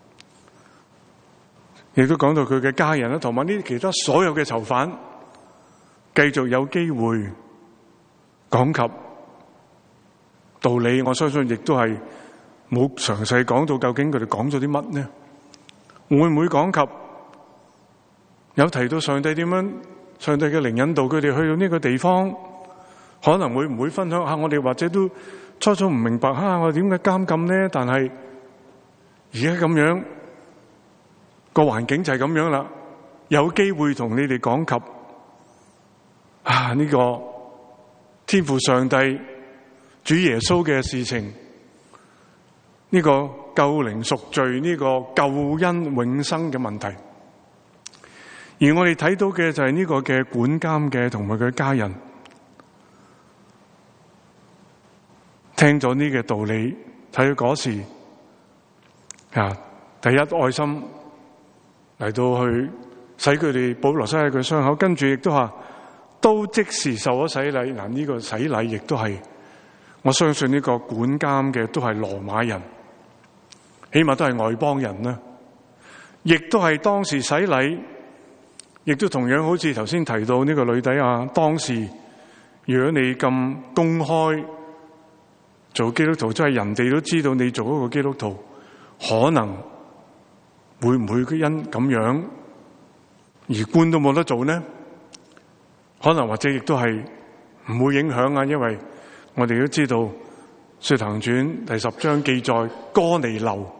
亦都講到佢嘅家人啦，同埋呢啲其他所有嘅囚犯，繼續有機會講及道理。我相信亦都係冇詳細講到究竟佢哋講咗啲乜呢？會唔會講及有提到上帝點樣？上帝嘅靈引導佢哋去到呢個地方，可能會唔會分享下？我哋或者都初初唔明白，吓、啊、我點解監禁呢？但係而家咁樣個環境就係咁樣啦，有機會同你哋講及啊呢、這個天父上帝主耶穌嘅事情，呢、這個救靈贖罪，呢、這個救恩永生嘅問題。而我哋睇到嘅就係呢個嘅管監嘅同埋佢家人，聽咗呢個道理，睇到嗰時啊，第一愛心嚟到去使佢哋保羅西拉嘅傷口，跟住亦都話都即時受咗洗禮。嗱，呢個洗禮亦都係我相信呢個管監嘅都係羅馬人，起碼都係外邦人啦，亦都係當時洗禮。亦都同樣好似頭先提到呢個女仔啊，當時如果你咁公開做基督徒，即係人哋都知道你做一個基督徒，可能會唔會因咁樣而官都冇得做呢？可能或者亦都係唔會影響啊，因為我哋都知道《使徒行傳》第十章記載，哥尼流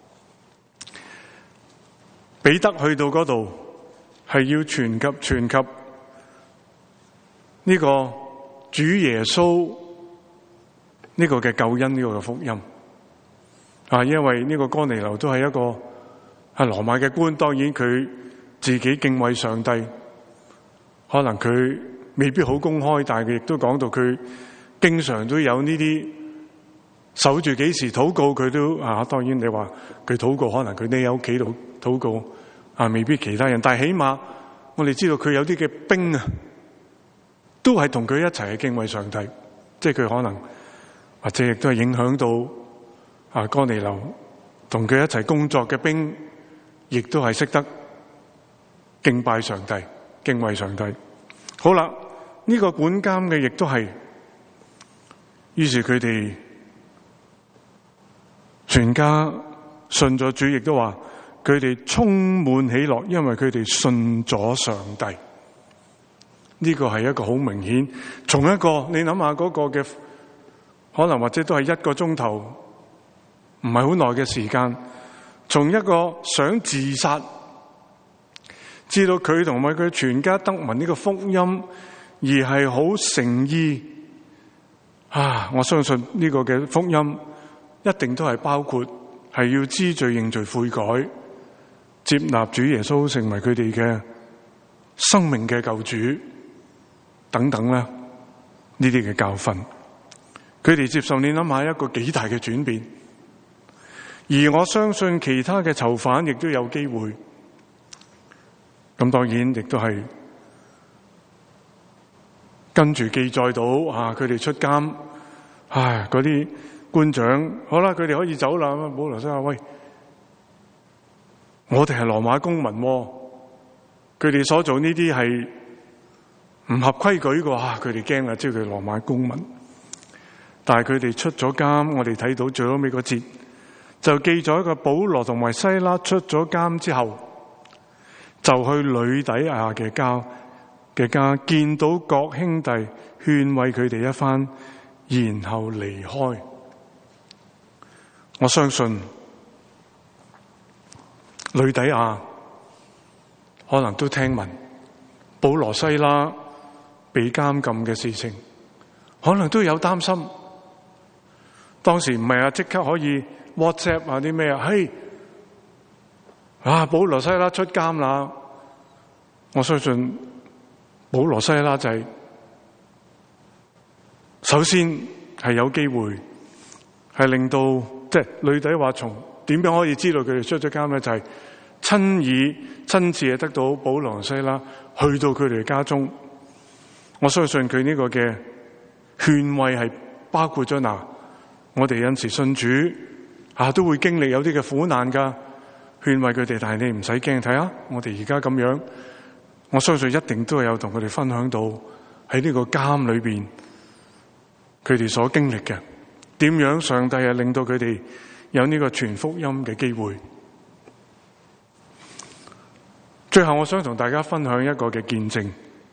彼得去到嗰度。係要傳及傳及呢個主耶穌呢個嘅救恩，呢個嘅福音啊！因為呢個哥尼流都係一個係羅馬嘅官，當然佢自己敬畏上帝，可能佢未必好公開，但係佢亦都講到佢經常都有呢啲守住幾時禱告，佢都啊。當然你話佢禱告，可能佢匿喺屋企度禱告。啊，未必其他人，但係起碼我哋知道佢有啲嘅兵啊，都係同佢一齊去敬畏上帝，即係佢可能或者亦都係影響到啊哥尼流同佢一齊工作嘅兵，亦都係識得敬拜上帝、敬畏上帝。好啦，呢、這個管監嘅亦都係，於是佢哋全家信咗主，亦都話。佢哋充滿喜樂，因為佢哋信咗上帝。呢個係一個好明顯，從一個你諗下嗰個嘅，可能或者都係一個鐘頭，唔係好耐嘅時間，從一個想自殺，知道佢同埋佢全家得聞呢個福音，而係好誠意啊！我相信呢個嘅福音一定都係包括係要知罪認罪悔改。接納主耶穌成為佢哋嘅生命嘅救主等等啦，呢啲嘅教訓， 佢哋接受，你諗下一個幾大嘅轉變。而我相信其他嘅囚犯亦都有機會。咁當然亦都係跟住記載到啊，佢哋出監，唉，嗰啲官長，好啦，佢哋可以走啦。保羅西拉，喂，我哋係羅馬公民，佢哋所做呢啲係唔合規矩嘅話，佢哋驚啦，知道佢係羅馬公民。但係佢哋出咗監，我哋睇到最後尾個節就記咗一個保羅同埋西拉出咗監之後，就去呂底亞嘅家嘅家，見到各兄弟，勸慰佢哋一番，然後離開。我相信呂底亞可能都聽聞保羅西拉被監禁嘅事情，可能都有擔心。當時唔係啊，即刻可以 WhatsApp 啊啲咩啊，嘿啊保羅西拉出監啦！我相信保羅西拉就係、是、首先係有機會係令到即係呂底話從點樣可以知道佢哋出咗監咧？就係、是、親耳親自係得到保羅西拉去到佢哋家中。我相信佢呢個嘅勸慰係包括咗嗱，我哋有時信主啊都會經歷有啲嘅苦難噶，勸慰佢哋，但係你唔使驚，睇下我哋而家咁樣，我相信一定都係有同佢哋分享到喺呢個監裏邊佢哋所經歷嘅，點樣上帝係令到佢哋有呢個傳福音嘅機會。最後我想同大家分享一個嘅見證，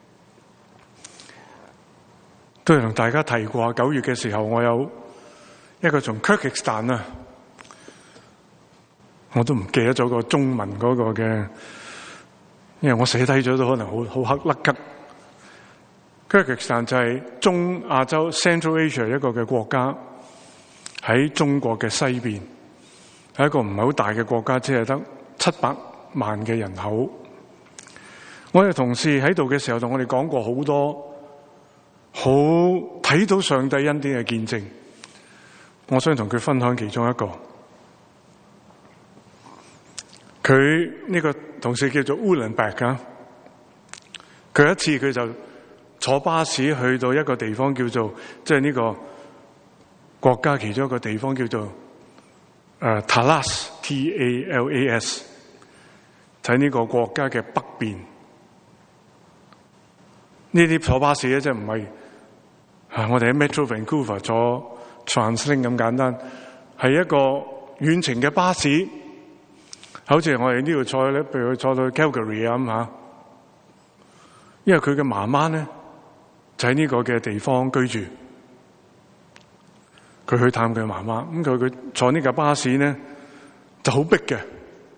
都係同大家提過，九月嘅時候我有一個從 Kyrgyzstan 啊，我都唔記得咗個中文嗰個嘅，因為我寫低咗都可能好好黑甩吉。Kyrgyzstan 就係中亞洲 Central Asia 一個嘅國家，喺中國嘅西邊，係一個唔係好大嘅國家，只係得七百萬嘅人口。我哋同事喺度嘅時候同我哋講過好多好睇到上帝恩典嘅見證，我想同佢分享其中一個。佢呢個同事叫做 Ulenberg 啊，佢一次佢就坐巴士去到一個地方叫做，即係呢個國家其中一個地方叫做誒 Talas T A L A S， 喺呢個國家嘅北邊。呢啲坐巴士咧，即係唔係啊？我哋喺 Metro Vancouver 坐 TransLink 咁簡單，係一個遠程嘅巴士，好似我哋呢度坐咧，譬如坐到 Calgary 啊咁吓。因為佢嘅媽媽咧就喺呢個嘅地方居住，佢去探佢媽媽，咁佢佢坐呢架巴士咧就好逼嘅，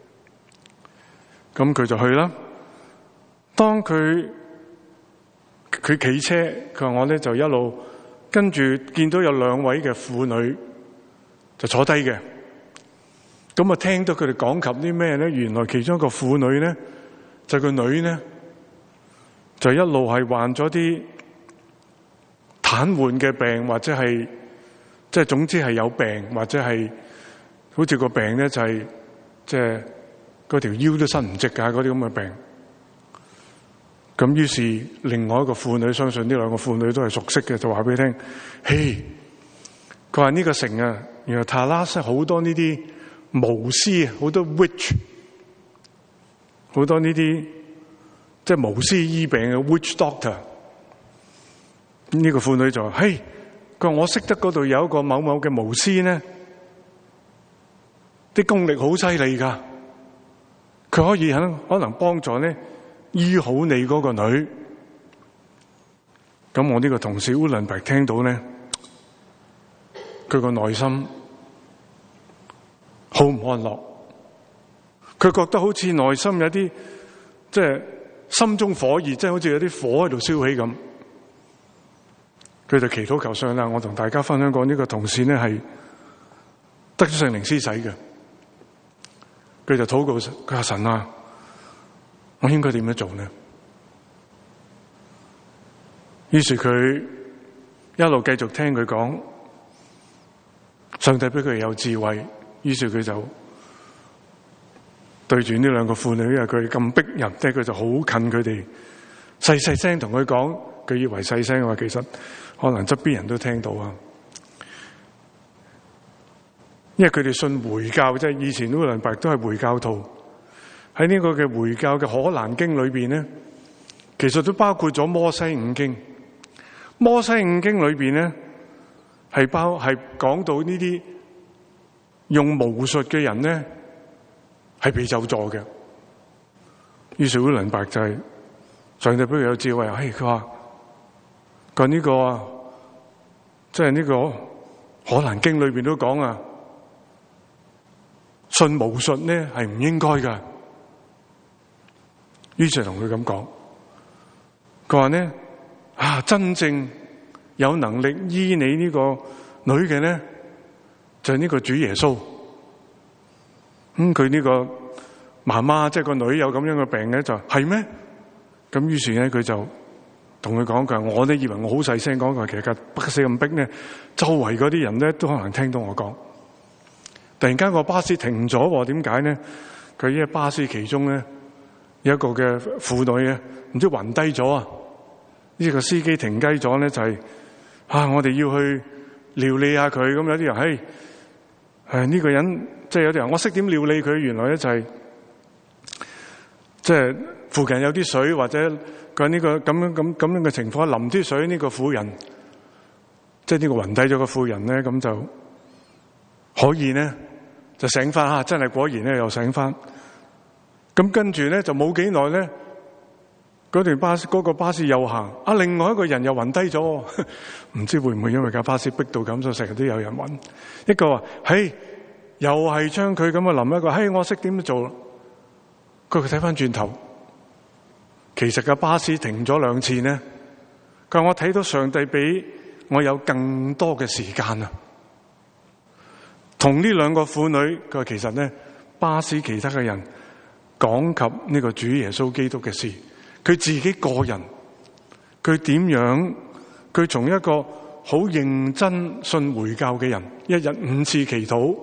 咁佢就去啦。當佢佢企車，佢話我咧就一路跟住見到有兩位嘅婦女就坐低嘅，咁啊聽到佢哋講及啲咩咧？原來其中一個婦女咧就個女咧就一路係患咗啲癱瘓嘅病，或者係即係總之係有病，或者係好似個病咧就係即係嗰條腰都伸唔直㗎嗰啲咁嘅病。咁於是另外一個婦女，相信呢兩個婦女都係熟悉嘅，就話俾佢聽：嘿，佢話呢個城啊，原來塔拉斯好多呢啲巫師，好多 witch， 好多呢啲即係巫師醫病嘅 witch doctor。呢個婦女就話：嘿，佢話我識得嗰度有一個某某嘅巫師呢，啲功力好犀利噶，佢可以可能可能幫助呢醫好你嗰個女。咁我呢個同事烏倫伯聽到咧，佢個內心好唔安樂，佢覺得好似內心有啲即係心中火熱，即係好似有啲火喺度燒起咁。佢就祈禱求上啦。我同大家分享過呢個同事咧係得咗聖靈施洗嘅，佢就禱告佢話神啊，我應該點樣做呢？於是佢一路繼續聽佢講， 上帝俾佢有智慧，於是佢就對住呢兩個婦女，因為佢哋咁逼人咧，佢就好近佢哋，細細聲同佢講。佢以為細聲嘅話，其實可能側邊人都聽到啊。因為佢哋信回教，即係以前烏倫伯都係回教徒。喺呢個嘅回教嘅可蘭經裏邊咧，其實都包括咗摩西五經。摩西五經裏邊咧，係包係講到呢啲用巫術嘅人咧，係被咒詛嘅。於是烏倫伯就係上帝俾佢有智慧，嘿，佢話佢呢個啊，即係呢個可蘭經裏邊都講啊，信巫術咧係唔應該噶。於是同佢咁講，佢話咧啊，真正有能力醫你呢個女嘅咧，就係呢個主耶穌。咁佢呢個媽媽即係個女有咁樣嘅病嘅，就係咩？咁於是咧佢就同佢講，佢話我都以為我好細聲講，佢其實北死咁逼咧，周圍嗰啲人咧都可能聽到我講。突然間個巴士停咗，點解咧？佢因為巴士其中咧有一個嘅婦女咧，唔知暈低咗啊！呢個司機停低咗咧，就係、是、啊，我哋要去料理下佢。咁有啲人，嘿，誒呢個人，即係有啲人，我識點料理佢。原來咧就係、是，即係附近有啲水，或者佢呢個咁樣咁咁樣嘅情況，淋啲水呢個婦人，即係呢個暈低咗個婦人咧，咁就可以咧就醒翻啊！真係果然咧又醒翻。咁跟住咧就冇幾耐咧，嗰段巴士嗰、嗰個巴士又行，啊另外一個人又暈低咗，唔知會唔會因為架巴士逼到咁，所以成日都有人暈。一個話，嘿，又係將佢咁啊淋一個，嘿，我識點做。佢睇翻轉頭，其實架巴士停咗兩次呢。佢話我睇到上帝俾我有更多嘅時間啊。同呢兩個婦女，佢話其實呢，巴士其他嘅人講及呢個主耶穌基督嘅事，佢自己個人，佢點樣？佢從一個好認真信回教嘅人，一日五次祈禱，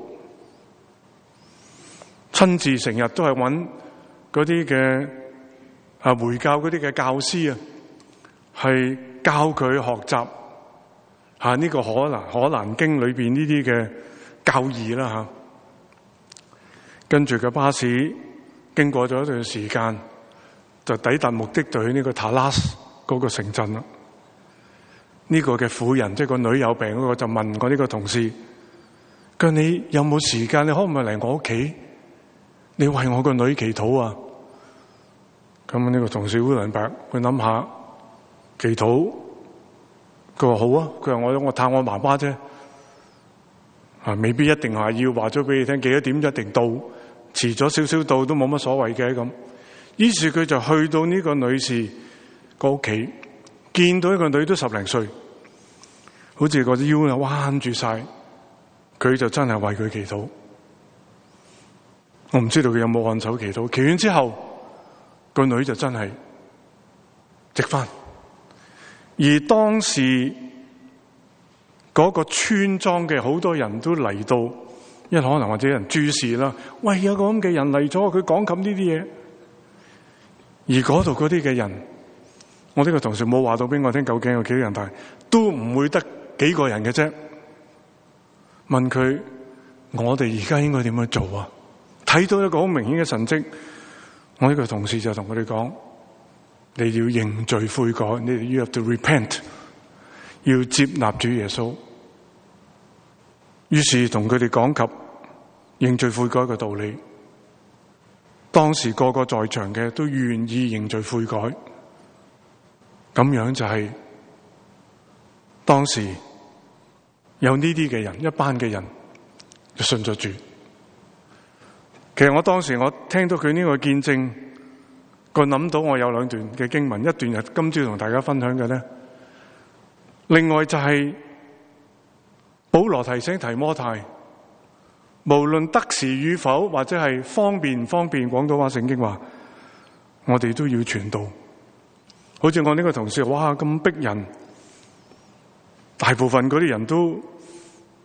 親自成日都係揾嗰啲嘅啊回教嗰啲嘅教師啊，係教佢學習吓呢個可蘭可蘭經裏邊呢啲嘅教義啦吓。跟住個巴士經過咗一段時間，就抵達目的地呢個塔拉斯嗰個城鎮啦。呢個嘅婦人，即係個女有病嗰個，就問我呢個同事：佢話你有冇時間？你可唔可以嚟我屋企？你為我個女祈禱啊！咁呢個同事烏倫伯，佢諗下祈禱，佢話好啊。佢話我我探我媽媽啫，啊未必一定係要話咗俾你聽幾多點一定到，遲咗少少到都冇乜所謂嘅咁。於是佢就去到呢個女士個屋企，見到一個女都十零歲，好似個腰啊彎住晒，佢就真係為佢祈禱。我唔知道佢有冇按手祈禱。祈完之後，個女就真係直返。而當時嗰個村莊嘅好多人都嚟到，因為可能或者有人注視啦，喂，有個咁嘅人嚟咗，佢講緊呢啲嘢。而嗰度嗰啲嘅人，我呢個同事冇話到俾我聽究竟有幾多人，但係都唔會得幾個人嘅啫。問佢：我哋而家應該點樣做啊？睇到一個好明顯嘅神蹟，我呢個同事就同佢哋講：你要認罪悔改，你哋 you have to repent， 要接納主耶穌。於是同佢哋講及認罪悔改嘅道理。當時個個在場嘅都願意認罪悔改，咁樣就係當時有呢啲嘅人，一班嘅人就信咗主。其實我當時我聽到佢呢個見證，我諗到我有兩段嘅經文，一段係今朝同大家分享嘅咧。另外就係保羅提醒提摩太，無論得時與否，或者係方便唔方便，廣東話聖經話，我哋都要傳道。好似我呢個同事，哇咁逼人，大部分嗰啲人都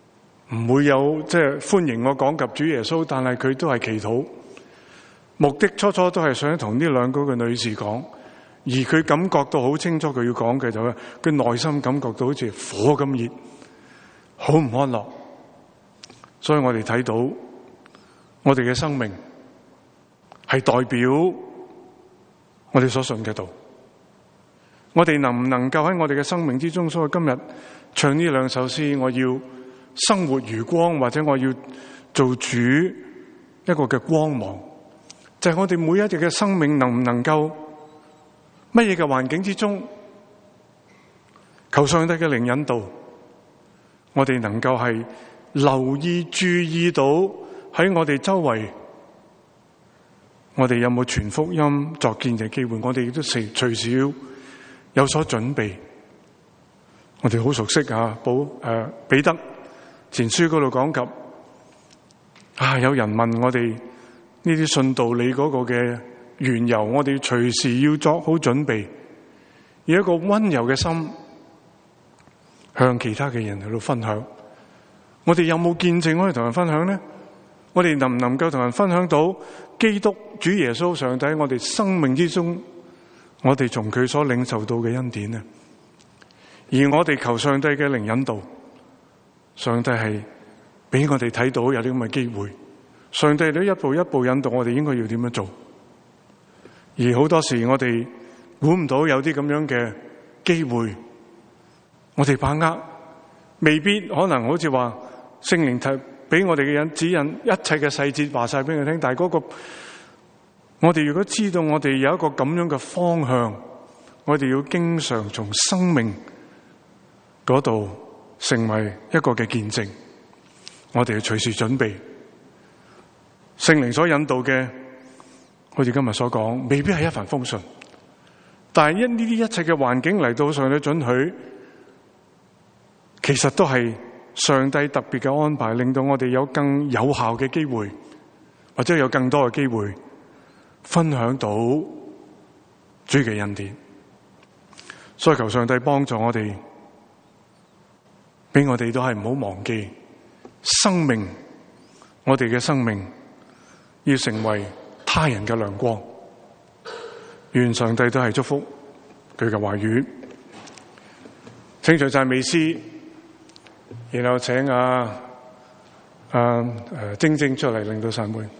唔會有即係歡迎我講及主耶穌，但係佢都係祈禱，目的初初都係想同呢兩個嘅女士講，而佢感覺到好清楚佢要講嘅就係佢內心感覺到好似火咁熱，好唔安樂。所以我哋睇到我哋嘅生命係代表我哋所信嘅道。我哋能唔能夠喺我哋嘅生命之中，所以今日唱呢兩首詩，我要生活如光，或者我要做主一個嘅光芒，就係我哋每一日嘅生命能唔能夠乜嘢嘅環境之中，求上帝嘅靈引導，我哋能夠係留意注意到喺我哋周圍，我哋有冇傳福音作見嘅機會，我哋亦都隨隨時要有所準備。我哋好熟悉啊，保誒彼得前書嗰度講及啊，有人問我哋呢啲信道理嗰個嘅緣由，我哋隨時要作好準備，以一個溫柔嘅心向其他嘅人喺度分享。我哋有冇見證可以同人分享呢？我哋能唔能夠同人分享到基督主耶穌上帝喺我哋生命之中，我哋從佢所領受到嘅恩典呢？而我哋求上帝嘅靈引導，上帝係俾我哋睇到有啲咁嘅機會，上帝都一步一步引導我哋應該要點樣做。而好多時我哋估唔到有啲咁樣嘅機會，我哋把握未必可能好似話聖靈提俾我哋嘅人指引一切嘅細節話晒俾佢聽，但係嗰個我哋如果知道我哋有一個咁樣嘅方向，我哋要經常從生命嗰度成為一個嘅見證，我哋要隨時準備。聖靈所引導嘅，好似今日所講，未必係一帆風順，但係因呢啲一切嘅環境嚟到上帝准許，其實都係上帝特別嘅安排，令到我哋有更有效嘅機會，或者有更多嘅機會分享到主嘅恩典。所以求上帝幫助我哋，俾我哋都係唔好忘記生命，我哋嘅生命要成為他人嘅亮光。願上帝都係祝福佢嘅話語。請唱讚美詩，然後請啊啊誒晶晶出嚟領導散會。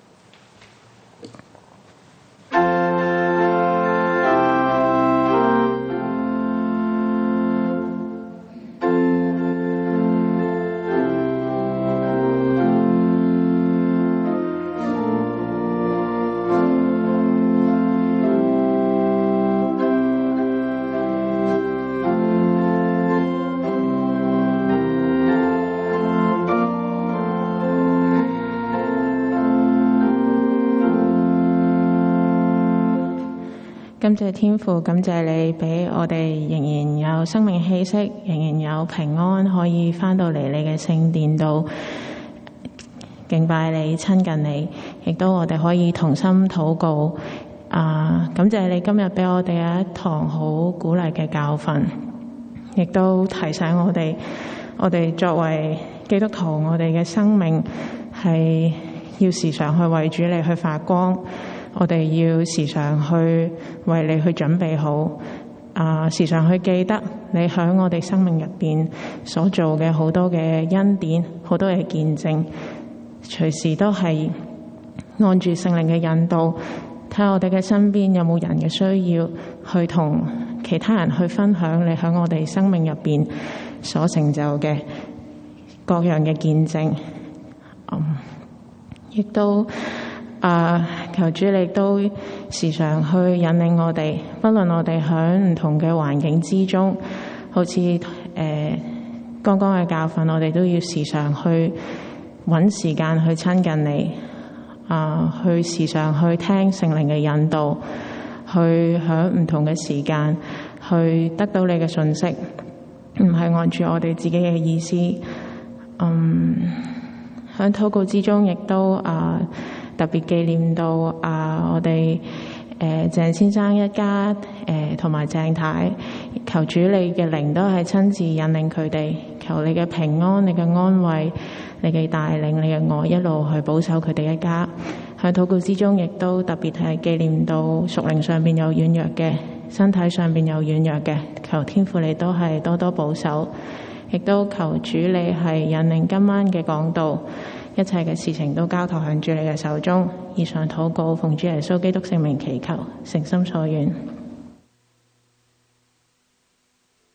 感謝天父，感謝你俾我哋仍然有生命氣息，仍然有平安，可以翻到嚟你嘅聖殿度敬拜你、親近你，亦都我哋可以同心禱告。啊，感謝你今日俾我哋有一堂好鼓勵嘅教訓，亦都提醒我哋，我哋作為基督徒，我哋嘅生命係要時常去為主你去發光。我哋要時常去為你去準備好，啊，時常去記得你喺我哋生命入邊所做嘅好多嘅恩典，好多嘅見證，隨時都係按住聖靈嘅引導，睇下我哋嘅身邊有冇人嘅需要，去同其他人去分享你喺我哋生命入邊所成就嘅各樣嘅見證，嗯，亦都。啊！求主你都時常去引領我哋，不論我哋喺唔同嘅環境之中，好似誒剛剛嘅教訓，我哋都要時常去揾時間去親近你，啊，去時常去聽聖靈嘅引導，去喺唔同嘅時間去得到你嘅信息，唔係按住我哋自己嘅意思。嗯，喺禱告之中亦都啊。特別紀念到啊，我哋誒誒鄭先生一家誒同埋鄭太，求主你嘅靈都係親自引領佢哋，求你嘅平安、你嘅安慰、你嘅帶領、你嘅愛一路去保守佢哋一家。喺禱告之中，亦都特別係紀念到屬靈上邊有軟弱嘅，身體上邊有軟弱嘅，求天父你都係多多保守，亦都求主你係引領今晚嘅講道，一切嘅事情都交託向主你嘅手中。以上禱告奉主耶穌基督聖名祈求，誠心所願。